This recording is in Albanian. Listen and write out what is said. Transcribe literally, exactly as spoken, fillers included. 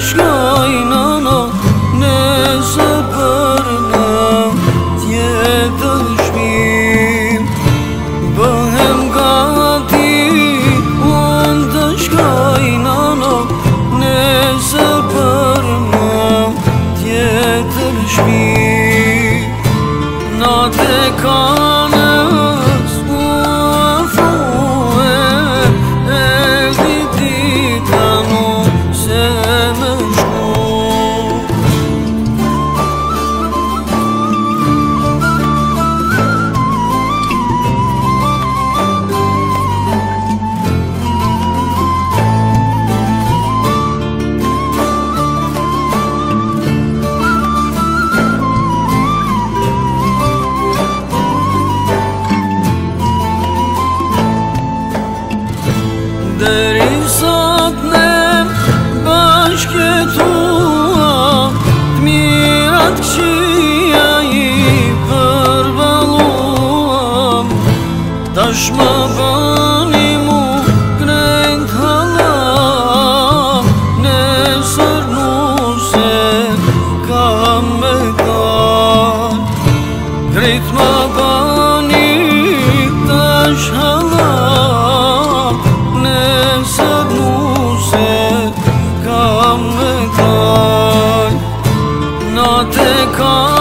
shkojnë nëse për në tjetër shpim. Bëhem gati unë të shkojnë nëse për në tjetër shpim. Natë e kanës u afrue e vitita se me shku. Deri sot ne bashkëtua, t'mirat këqia i përballuam. Tash më bëni mu krejt hallam, nesër nuse kam me dal. Krejt më bëni tash hallam, nesër nuse kam me dal. Natë e kanës